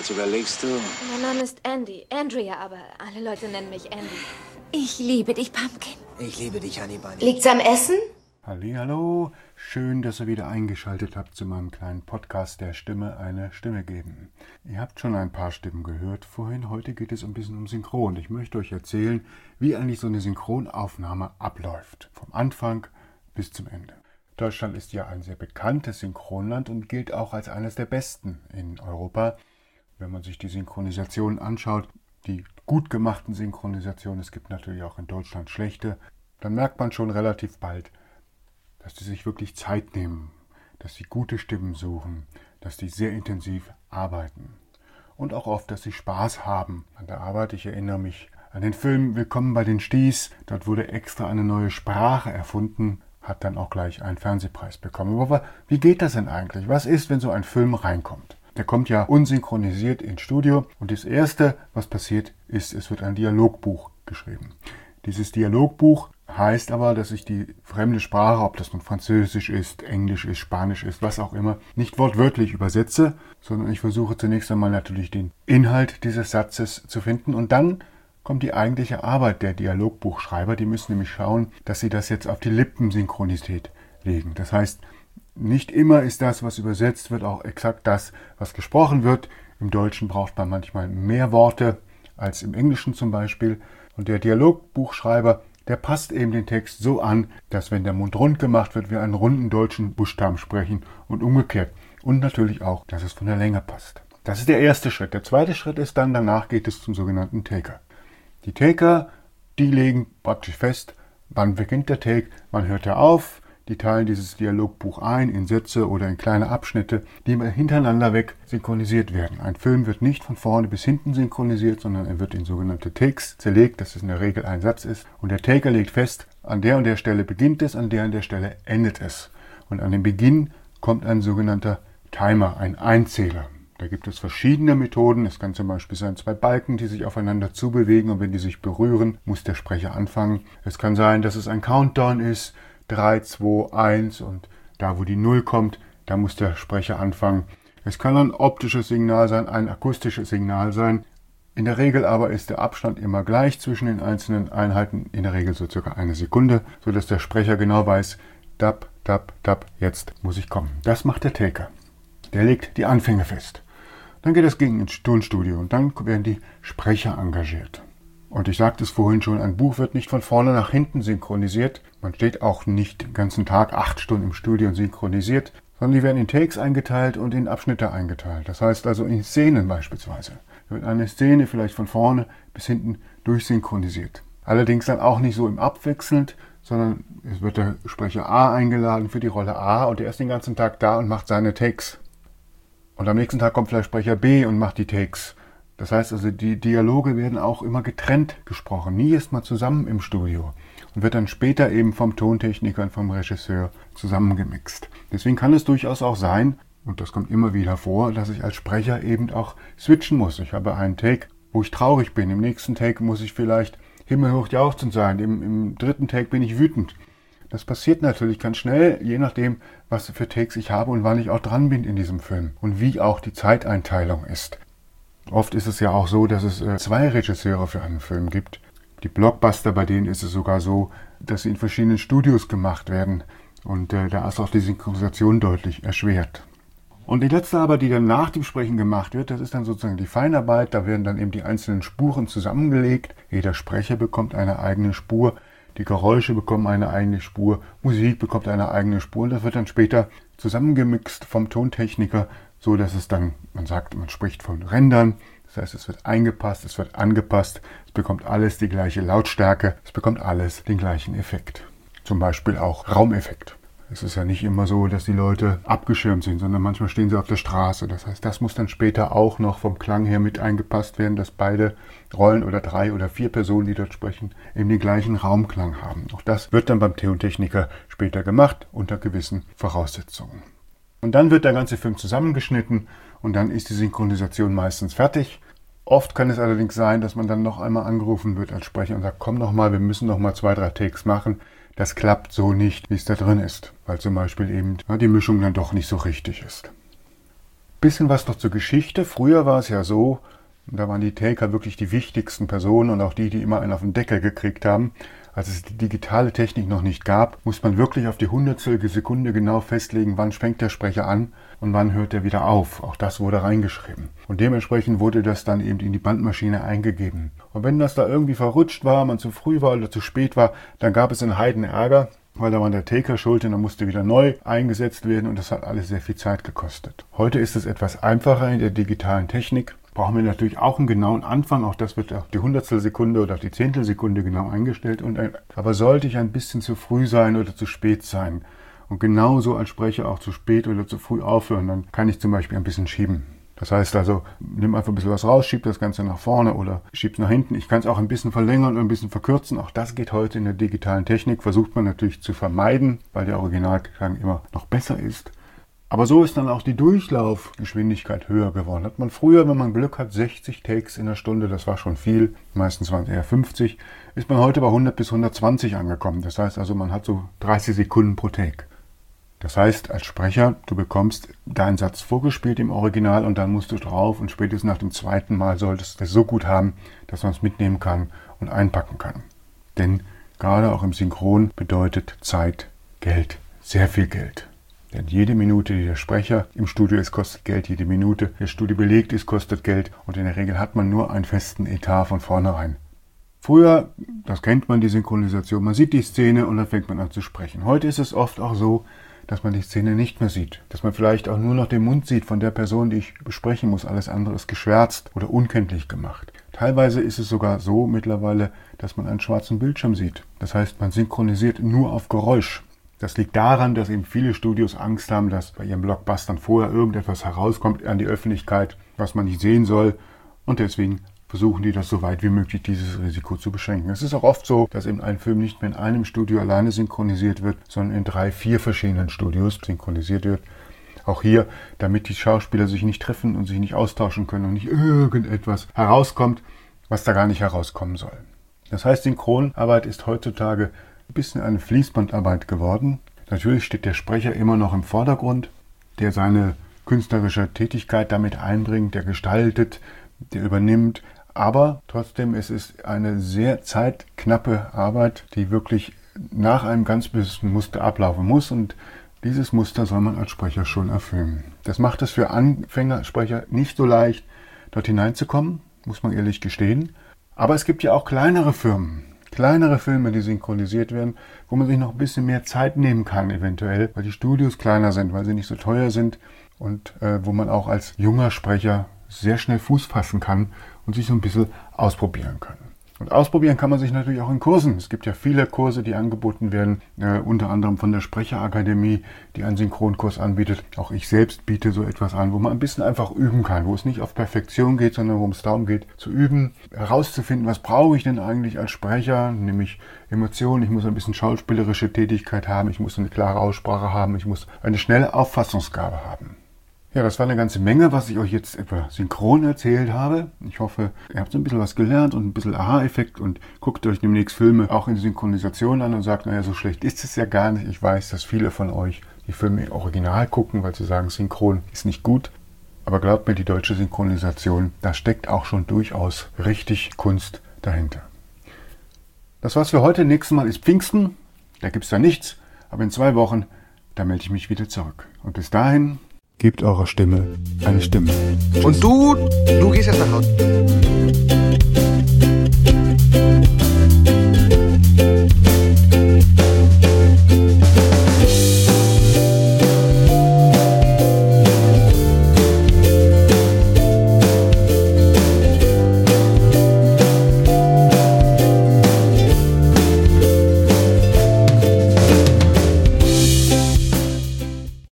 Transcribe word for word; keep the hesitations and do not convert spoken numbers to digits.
Jetzt überlegst du? Mein Name ist Andy. Andrea, aber alle Leute nennen mich Andy. Ich liebe dich, Pumpkin. Ich liebe dich, Honey Bunny. Liegt's am Essen? Hallihallo, schön, dass ihr wieder eingeschaltet habt zu meinem kleinen Podcast der Stimme eine Stimme geben. Ihr habt schon ein paar Stimmen gehört vorhin, heute geht es ein bisschen um Synchron. Ich möchte euch erzählen, wie eigentlich so eine Synchronaufnahme abläuft, vom Anfang bis zum Ende. Deutschland ist ja ein sehr bekanntes Synchronland und gilt auch als eines der besten in Europa. Wenn man sich die Synchronisationen anschaut, die gut gemachten Synchronisationen, es gibt natürlich auch in Deutschland schlechte, dann merkt man schon relativ bald, dass die sich wirklich Zeit nehmen, dass sie gute Stimmen suchen, dass die sehr intensiv arbeiten. Und auch oft, dass sie Spaß haben an der Arbeit. Ich erinnere mich an den Film Willkommen bei den Sties. Dort wurde extra eine neue Sprache erfunden, hat dann auch gleich einen Fernsehpreis bekommen. Aber wie geht das denn eigentlich? Was ist, wenn so ein Film reinkommt? Der kommt ja unsynchronisiert ins Studio und das Erste, was passiert, ist, es wird ein Dialogbuch geschrieben. Dieses Dialogbuch heißt aber, dass ich die fremde Sprache, ob das nun Französisch ist, Englisch ist, Spanisch ist, was auch immer, nicht wortwörtlich übersetze, sondern ich versuche zunächst einmal natürlich den Inhalt dieses Satzes zu finden und dann kommt die eigentliche Arbeit der Dialogbuchschreiber. Die müssen nämlich schauen, dass sie das jetzt auf die Lippensynchronität legen. Das heißt, nicht immer ist das, was übersetzt wird, auch exakt das, was gesprochen wird. Im Deutschen braucht man manchmal mehr Worte als im Englischen zum Beispiel. Und der Dialogbuchschreiber, der passt eben den Text so an, dass wenn der Mund rund gemacht wird, wir einen runden deutschen Buchstaben sprechen und umgekehrt. Und natürlich auch, dass es von der Länge passt. Das ist der erste Schritt. Der zweite Schritt ist dann, danach geht es zum sogenannten Taker. Die Taker, die legen praktisch fest, wann beginnt der Take, wann hört er auf. Die teilen dieses Dialogbuch ein in Sätze oder in kleine Abschnitte, die hintereinander weg synchronisiert werden. Ein Film wird nicht von vorne bis hinten synchronisiert, sondern er wird in sogenannte Takes zerlegt, dass es in der Regel ein Satz ist. Und der Taker legt fest, an der und der Stelle beginnt es, an der und der Stelle endet es. Und an den Beginn kommt ein sogenannter Timer, ein Einzähler. Da gibt es verschiedene Methoden. Es kann zum Beispiel sein, zwei Balken, die sich aufeinander zubewegen und wenn die sich berühren, muss der Sprecher anfangen. Es kann sein, dass es ein Countdown ist, drei, zwei, eins und da, wo die Null kommt, da muss der Sprecher anfangen. Es kann ein optisches Signal sein, ein akustisches Signal sein. In der Regel aber ist der Abstand immer gleich zwischen den einzelnen Einheiten, in der Regel so circa eine Sekunde, sodass der Sprecher genau weiß, dab, dab, dab, jetzt muss ich kommen. Das macht der Taker. Der legt die Anfänge fest. Dann geht es gegen ins Tonstudio und dann werden die Sprecher engagiert. Und ich sagte es vorhin schon, ein Buch wird nicht von vorne nach hinten synchronisiert. Man steht auch nicht den ganzen Tag acht Stunden im Studio und synchronisiert, sondern die werden in Takes eingeteilt und in Abschnitte eingeteilt. Das heißt also in Szenen beispielsweise. Da wird eine Szene vielleicht von vorne bis hinten durchsynchronisiert. Allerdings dann auch nicht so im Abwechselnd, sondern es wird der Sprecher A eingeladen für die Rolle A und der ist den ganzen Tag da und macht seine Takes. Und am nächsten Tag kommt vielleicht Sprecher B und macht die Takes. Das heißt also, die Dialoge werden auch immer getrennt gesprochen. Nie ist man zusammen im Studio und wird dann später eben vom Tontechniker und vom Regisseur zusammengemixt. Deswegen kann es durchaus auch sein, und das kommt immer wieder vor, dass ich als Sprecher eben auch switchen muss. Ich habe einen Take, wo ich traurig bin. Im nächsten Take muss ich vielleicht himmelhoch jauchzend sein. Im, im dritten Take bin ich wütend. Das passiert natürlich ganz schnell, je nachdem, was für Takes ich habe und wann ich auch dran bin in diesem Film und wie auch die Zeiteinteilung ist. Oft ist es ja auch so, dass es äh, zwei Regisseure für einen Film gibt. Die Blockbuster, bei denen ist es sogar so, dass sie in verschiedenen Studios gemacht werden. Und äh, da ist auch die Synchronisation deutlich erschwert. Und die letzte Arbeit, die dann nach dem Sprechen gemacht wird, das ist dann sozusagen die Feinarbeit. Da werden dann eben die einzelnen Spuren zusammengelegt. Jeder Sprecher bekommt eine eigene Spur. Die Geräusche bekommen eine eigene Spur. Musik bekommt eine eigene Spur. Und das wird dann später zusammengemixt vom Tontechniker, so dass es dann, man sagt, man spricht von Rendern, das heißt, es wird eingepasst, es wird angepasst, es bekommt alles die gleiche Lautstärke, es bekommt alles den gleichen Effekt. Zum Beispiel auch Raumeffekt. Es ist ja nicht immer so, dass die Leute abgeschirmt sind, sondern manchmal stehen sie auf der Straße. Das heißt, das muss dann später auch noch vom Klang her mit eingepasst werden, dass beide Rollen oder drei oder vier Personen, die dort sprechen, eben den gleichen Raumklang haben. Auch das wird dann beim Tontechniker später gemacht, unter gewissen Voraussetzungen. Und dann wird der ganze Film zusammengeschnitten und dann ist die Synchronisation meistens fertig. Oft kann es allerdings sein, dass man dann noch einmal angerufen wird als Sprecher und sagt, komm noch mal, wir müssen noch mal zwei, drei Takes machen. Das klappt so nicht, wie es da drin ist, weil zum Beispiel eben ja, die Mischung dann doch nicht so richtig ist. Bisschen was noch zur Geschichte. Früher war es ja so, da waren die Taker wirklich die wichtigsten Personen und auch die, die immer einen auf den Deckel gekriegt haben. Als es die digitale Technik noch nicht gab, musste man wirklich auf die Hundertstel Sekunde genau festlegen, wann fängt der Sprecher an und wann hört er wieder auf. Auch das wurde reingeschrieben. Und dementsprechend wurde das dann eben in die Bandmaschine eingegeben. Und wenn das da irgendwie verrutscht war, man zu früh war oder zu spät war, dann gab es einen Heidenärger, weil da war der Taker schuld und dann musste wieder neu eingesetzt werden und das hat alles sehr viel Zeit gekostet. Heute ist es etwas einfacher in der digitalen Technik. Brauchen wir natürlich auch einen genauen Anfang, auch das wird auf die Hundertstelsekunde oder auf die Zehntelsekunde genau eingestellt. Und ein, aber sollte ich ein bisschen zu früh sein oder zu spät sein und genauso als Sprecher auch zu spät oder zu früh aufhören, dann kann ich zum Beispiel ein bisschen schieben. Das heißt also, nimm einfach ein bisschen was raus, schieb das Ganze nach vorne oder schieb es nach hinten. Ich kann es auch ein bisschen verlängern und ein bisschen verkürzen. Auch das geht heute in der digitalen Technik. Versucht man natürlich zu vermeiden, weil der Originalklang immer noch besser ist. Aber so ist dann auch die Durchlaufgeschwindigkeit höher geworden. Hat man früher, wenn man Glück hat, sechzig Takes in der Stunde, das war schon viel, meistens waren es eher fünfzig, ist man heute bei hundert bis hundertzwanzig angekommen. Das heißt also, man hat so dreißig Sekunden pro Take. Das heißt, als Sprecher, du bekommst deinen Satz vorgespielt im Original und dann musst du drauf und spätestens nach dem zweiten Mal solltest du es so gut haben, dass man es mitnehmen kann und einpacken kann. Denn gerade auch im Synchron bedeutet Zeit Geld, sehr viel Geld. Denn jede Minute, die der Sprecher im Studio ist, kostet Geld. Jede Minute, die der Studio belegt ist, kostet Geld. Und in der Regel hat man nur einen festen Etat von vornherein. Früher, das kennt man, die Synchronisation, man sieht die Szene und dann fängt man an zu sprechen. Heute ist es oft auch so, dass man die Szene nicht mehr sieht. Dass man vielleicht auch nur noch den Mund sieht von der Person, die ich besprechen muss. Alles andere ist geschwärzt oder unkenntlich gemacht. Teilweise ist es sogar so mittlerweile, dass man einen schwarzen Bildschirm sieht. Das heißt, man synchronisiert nur auf Geräusch. Das liegt daran, dass eben viele Studios Angst haben, dass bei ihren Blockbustern vorher irgendetwas herauskommt an die Öffentlichkeit, was man nicht sehen soll. Und deswegen versuchen die das so weit wie möglich, dieses Risiko zu beschränken. Es ist auch oft so, dass eben ein Film nicht mehr in einem Studio alleine synchronisiert wird, sondern in drei, vier verschiedenen Studios synchronisiert wird. Auch hier, damit die Schauspieler sich nicht treffen und sich nicht austauschen können und nicht irgendetwas herauskommt, was da gar nicht herauskommen soll. Das heißt, Synchronarbeit ist heutzutage ein bisschen eine Fließbandarbeit geworden. Natürlich steht der Sprecher immer noch im Vordergrund, der seine künstlerische Tätigkeit damit einbringt, der gestaltet, der übernimmt. Aber trotzdem ist es eine sehr zeitknappe Arbeit, die wirklich nach einem ganz bestimmten Muster ablaufen muss. Und dieses Muster soll man als Sprecher schon erfüllen. Das macht es für Anfängersprecher nicht so leicht, dort hineinzukommen, muss man ehrlich gestehen. Aber es gibt ja auch kleinere Firmen, kleinere Filme, die synchronisiert werden, wo man sich noch ein bisschen mehr Zeit nehmen kann eventuell, weil die Studios kleiner sind, weil sie nicht so teuer sind und äh, wo man auch als junger Sprecher sehr schnell Fuß fassen kann und sich so ein bisschen ausprobieren kann. Und ausprobieren kann man sich natürlich auch in Kursen. Es gibt ja viele Kurse, die angeboten werden, äh, unter anderem von der Sprecherakademie, die einen Synchronkurs anbietet. Auch ich selbst biete so etwas an, wo man ein bisschen einfach üben kann, wo es nicht auf Perfektion geht, sondern worum es darum geht, zu üben, herauszufinden, was brauche ich denn eigentlich als Sprecher, nämlich Emotionen. Ich muss ein bisschen schauspielerische Tätigkeit haben, ich muss eine klare Aussprache haben, ich muss eine schnelle Auffassungsgabe haben. Ja, das war eine ganze Menge, was ich euch jetzt etwa synchron erzählt habe. Ich hoffe, ihr habt so ein bisschen was gelernt und ein bisschen Aha-Effekt und guckt euch demnächst Filme auch in Synchronisation an und sagt, naja, so schlecht ist es ja gar nicht. Ich weiß, dass viele von euch die Filme im Original gucken, weil sie sagen, Synchron ist nicht gut. Aber glaubt mir, die deutsche Synchronisation, da steckt auch schon durchaus richtig Kunst dahinter. Das war's für heute. Nächstes Mal ist Pfingsten. Da gibt's da nichts. Aber in zwei Wochen, da melde ich mich wieder zurück. Und bis dahin, gebt eurer Stimme eine Stimme. Und du, du gehst jetzt nach Hause.